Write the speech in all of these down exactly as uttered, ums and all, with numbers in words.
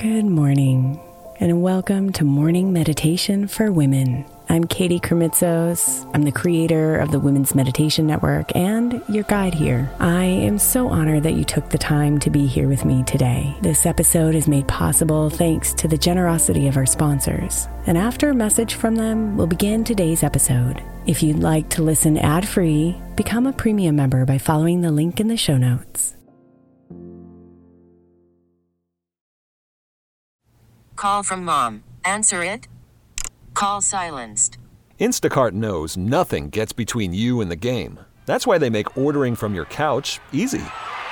Good morning, and welcome to Morning Meditation for Women. I'm Katie Kremitzos. I'm the creator of the Women's Meditation Network and your guide here. I am so honored that you took the time to be here with me today. This episode is made possible thanks to the generosity of our sponsors. And after a message from them, we'll begin today's episode. If you'd like to listen ad-free, become a premium member by following the link in the show notes. Call from mom. Answer it. Call silenced. Instacart knows nothing gets between you and the game. That's why they make ordering from your couch easy.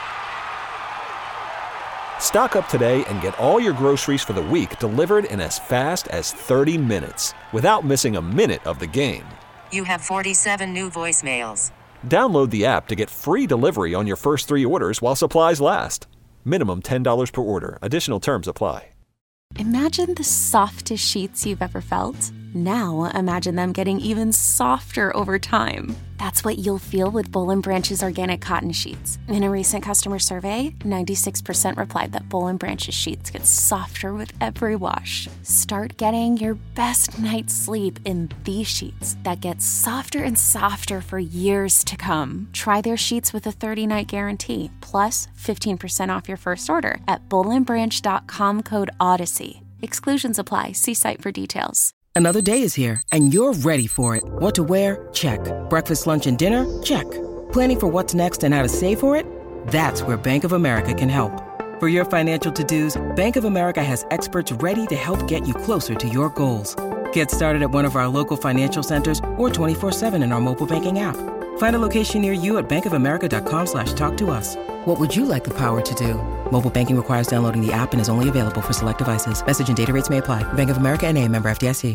Stock up today and get all your groceries for the week delivered in as fast as thirty minutes without missing a minute of the game. You have forty-seven new voicemails. Download the app to get free delivery on your first three orders while supplies last. Minimum ten dollars per order. Additional terms apply. Imagine the softest sheets you've ever felt. Now imagine them getting even softer over time. That's what you'll feel with Boll and Branch's organic cotton sheets. In a recent customer survey, ninety-six percent replied that Boll and Branch's sheets get softer with every wash. Start getting your best night's sleep in these sheets that get softer and softer for years to come. Try their sheets with a thirty-night guarantee, plus fifteen percent off your first order at boll and branch dot com code Odyssey. Exclusions apply. See site for details. Another day is here, and you're ready for it. What to wear? Check. Breakfast, lunch, and dinner? Check. Planning for what's next and how to save for it? That's where Bank of America can help. For your financial to-dos, Bank of America has experts ready to help get you closer to your goals. Get started at one of our local financial centers or twenty-four seven in our mobile banking app. Find a location near you at bankofamerica.com slash talk to us. What would you like the power to do? Mobile banking requires downloading the app and is only available for select devices. Message and data rates may apply. Bank of America N A, member F D I C.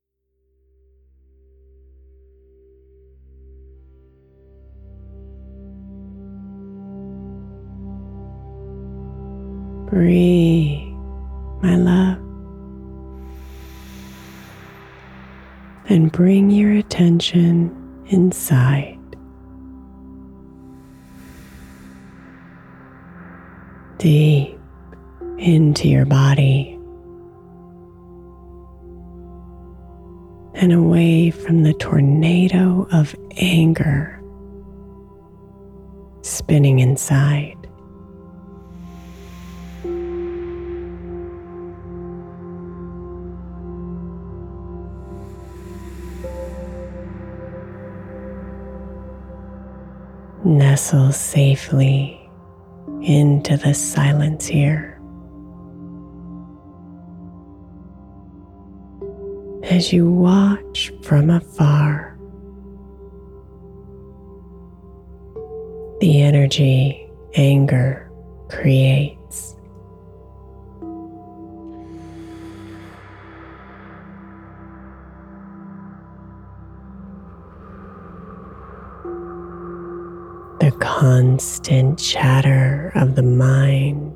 Breathe, my love, and bring your attention inside. Deep into your body and away from the tornado of anger spinning inside. Nestle safely into the silence here as you watch from afar the energy anger creates. The constant chatter of the mind,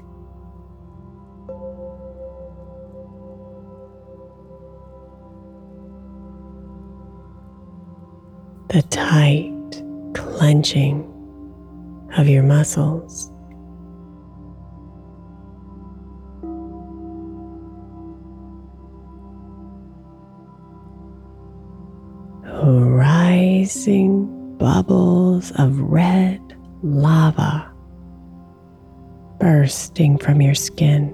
the tight clenching of your muscles, rising bubbles of red lava bursting from your skin.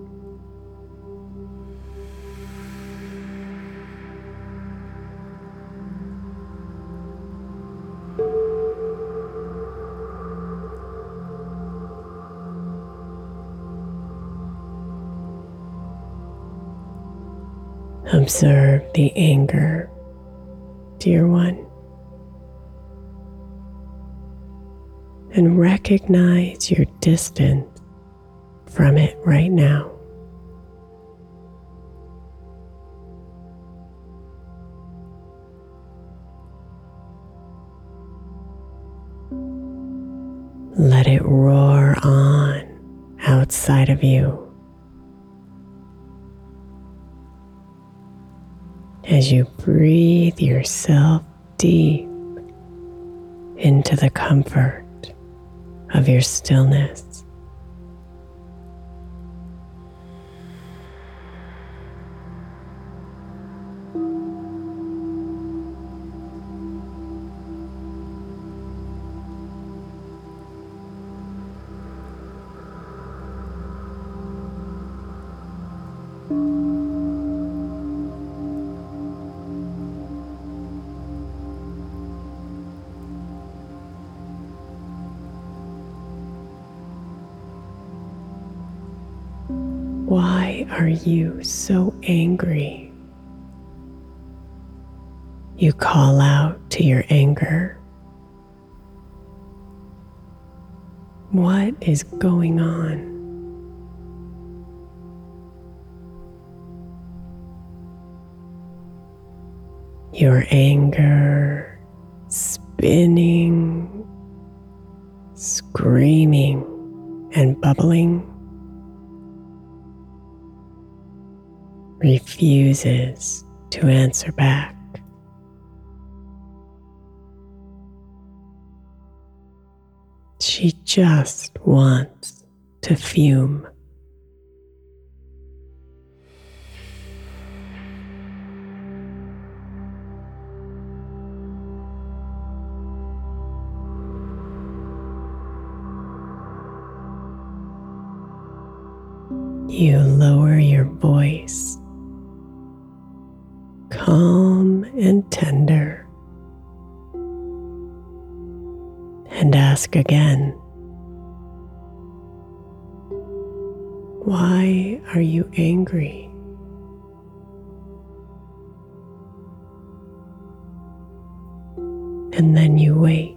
Observe the anger, dear one, and recognize your distance from it right now. Let it roar on outside of you as you breathe yourself deep into the comfort of your stillness. Why are you so angry? You call out to your anger. What is going on? Your anger, spinning, screaming, and bubbling, refuses to answer back. She just wants to fume. You lower your voice, calm and tender, and ask again, why are you angry? And then you wait.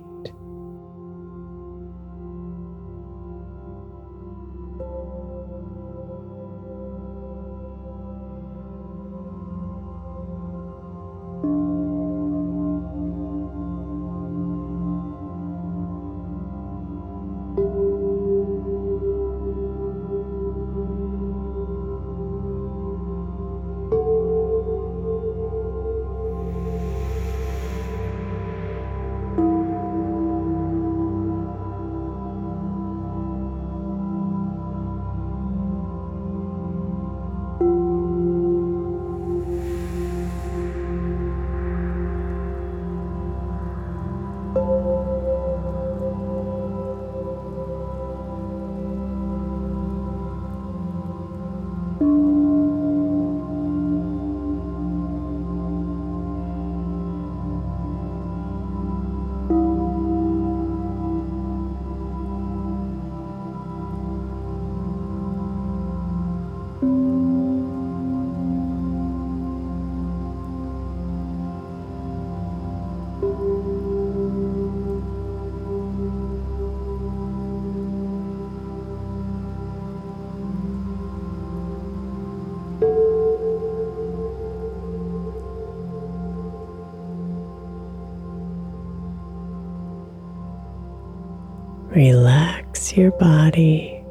Relax your body.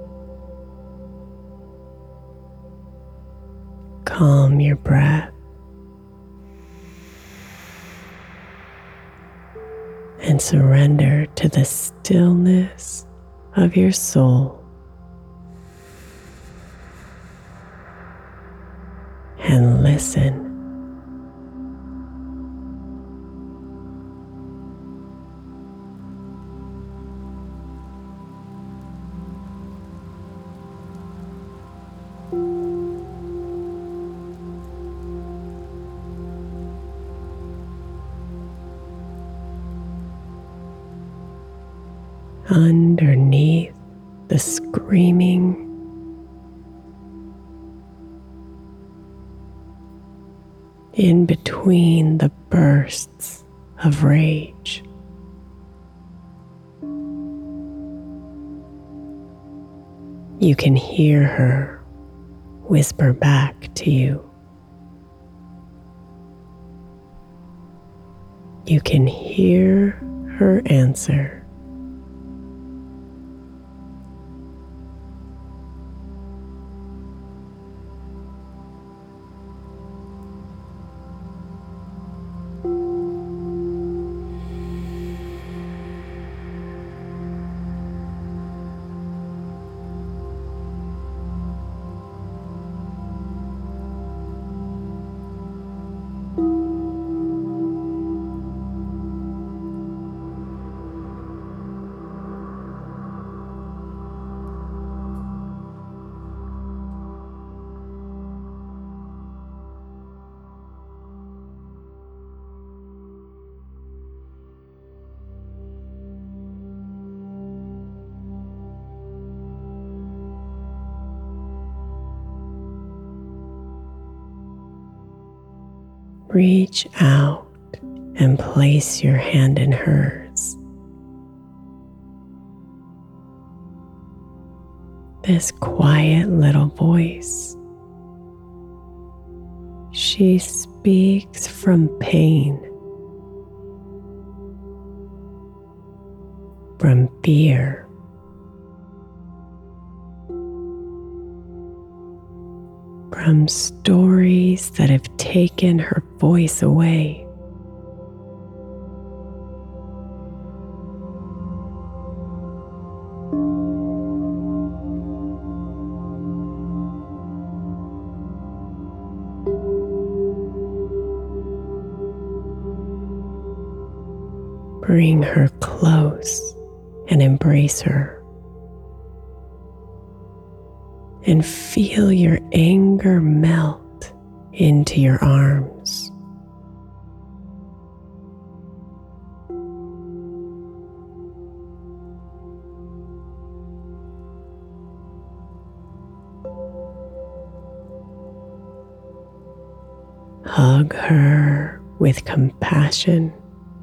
Calm your breath. And surrender to the stillness of your soul. And listen. Underneath the screaming, in between the bursts of rage, you can hear her whisper back to you. You can hear her answer. reach out and place your hand in hers. This quiet little voice, she speaks from pain, from fear, from stories that have taken her voice away. Bring her close and embrace her. And feel your anger melt into your arms. Hug her with compassion,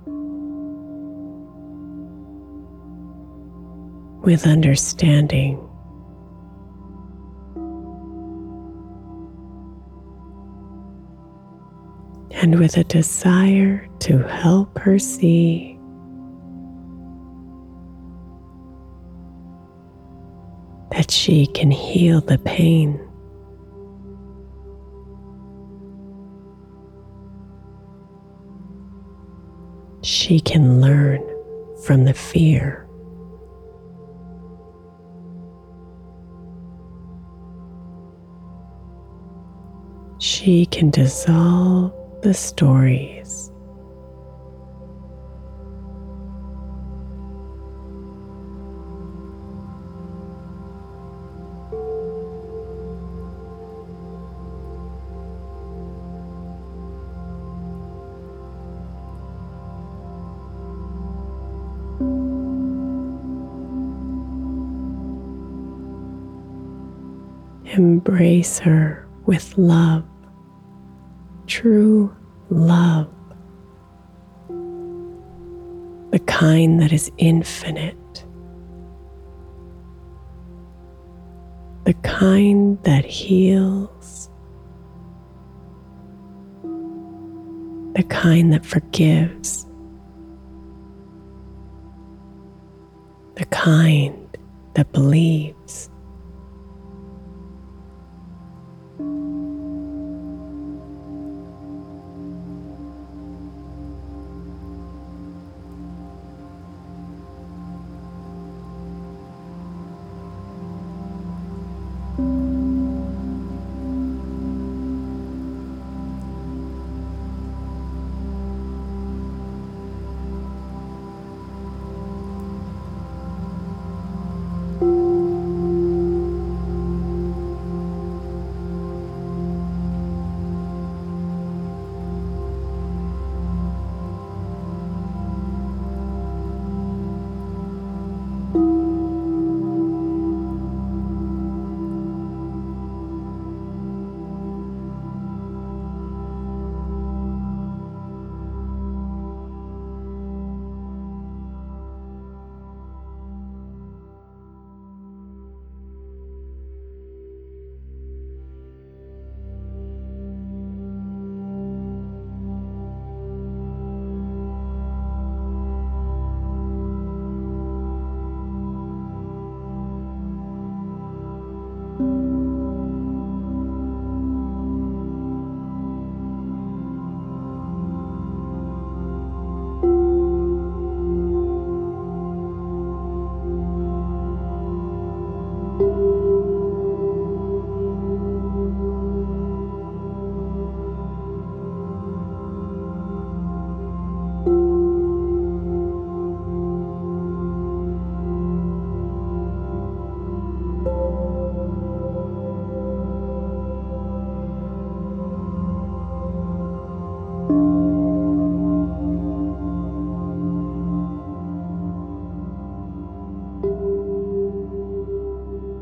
with understanding. And with a desire to help her see that she can heal the pain. She can learn from the fear. She can dissolve the stories. Embrace her with love, true love, the kind that is infinite, the kind that heals, the kind that forgives, the kind that believes.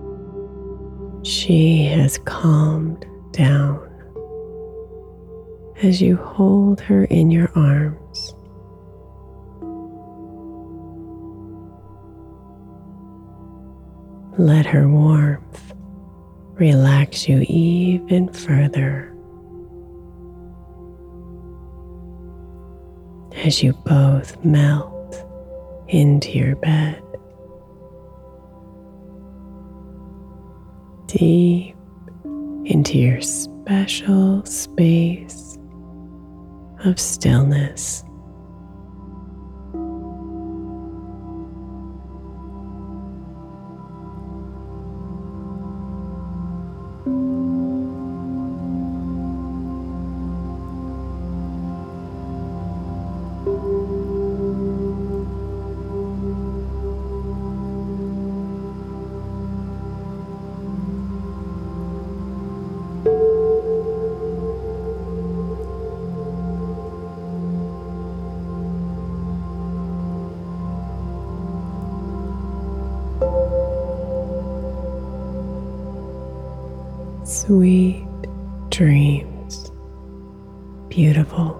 She has calmed down as you hold her in your arms. Let her warmth relax you even further as you both melt into your bed, deep into your special space of stillness. Sweet dreams, beautiful.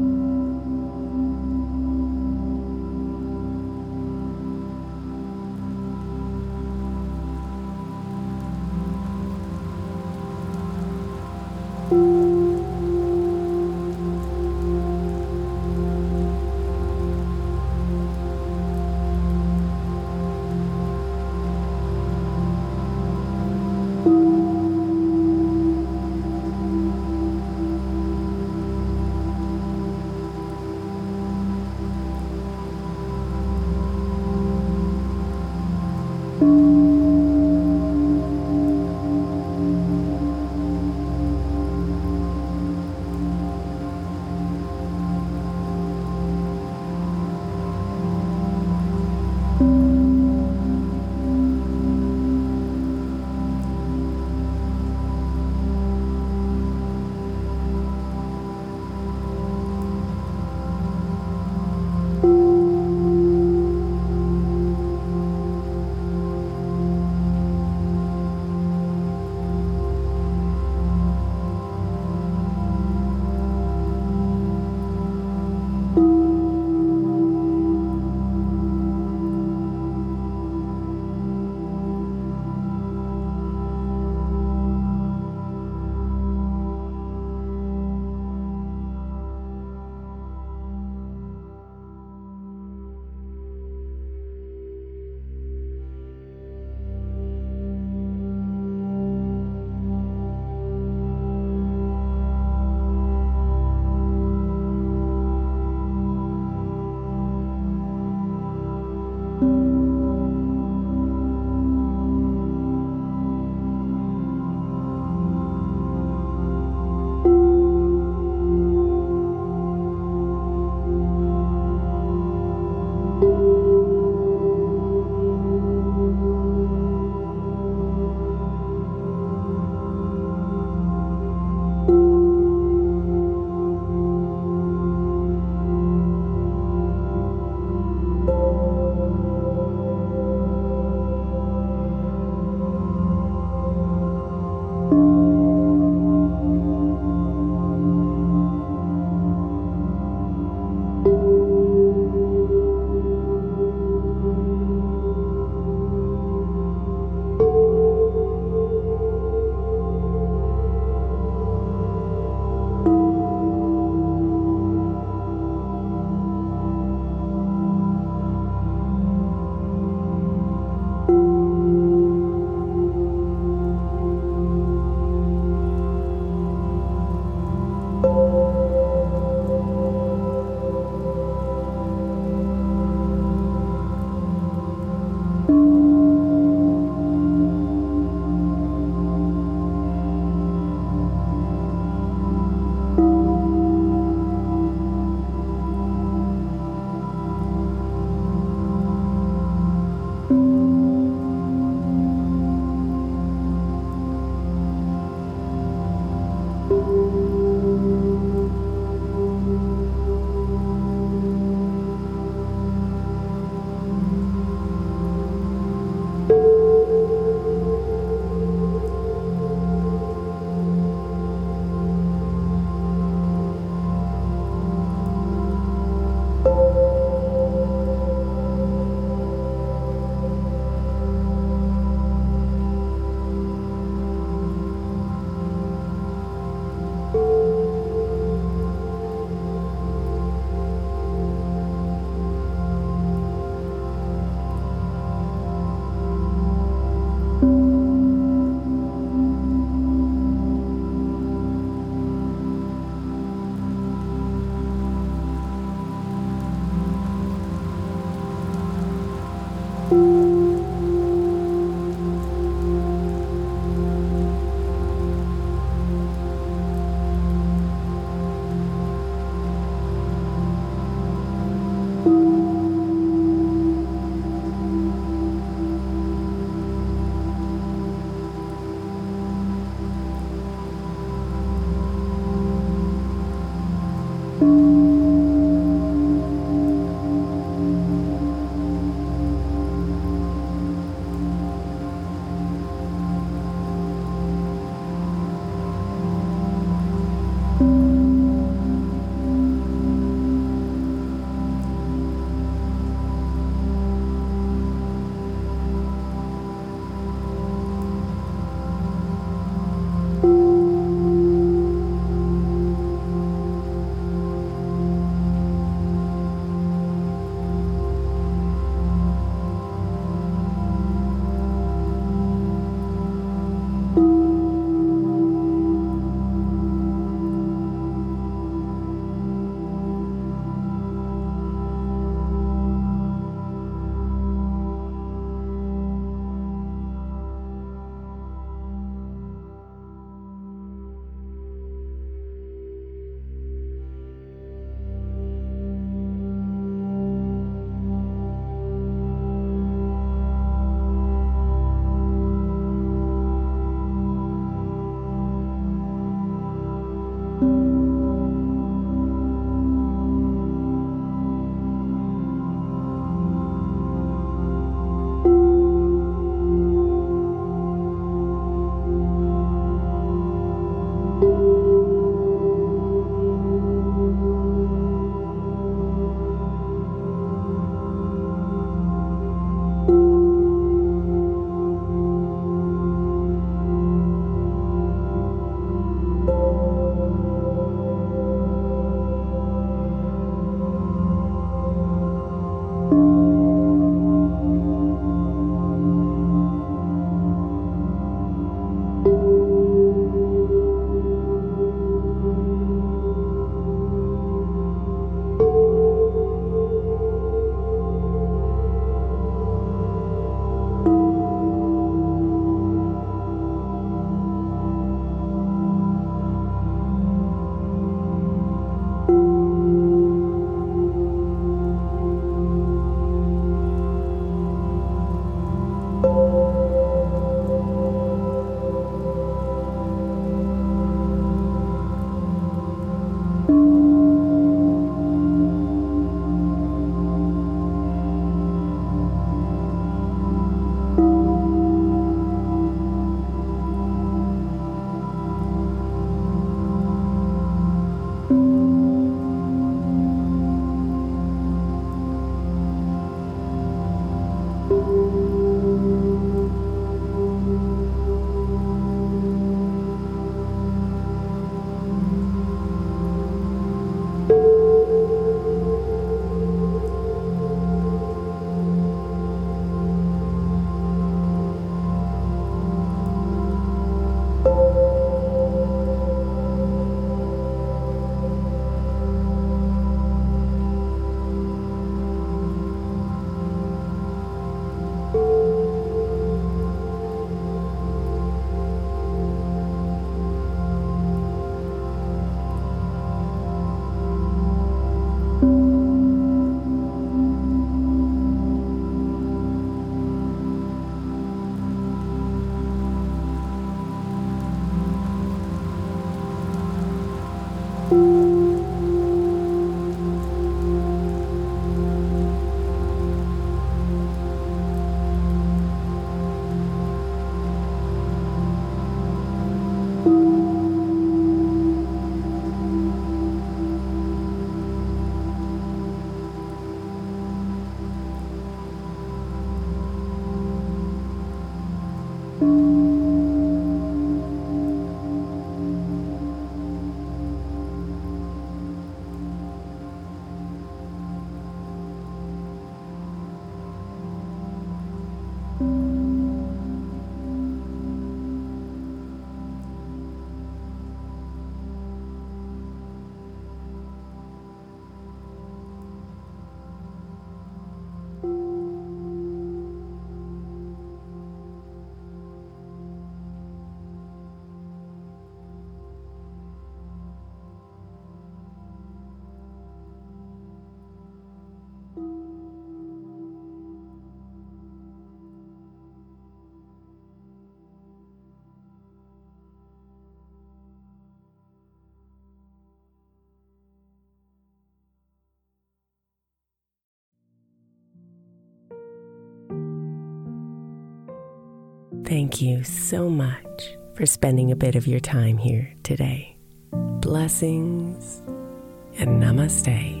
Thank you so much for spending a bit of your time here today. Blessings and namaste.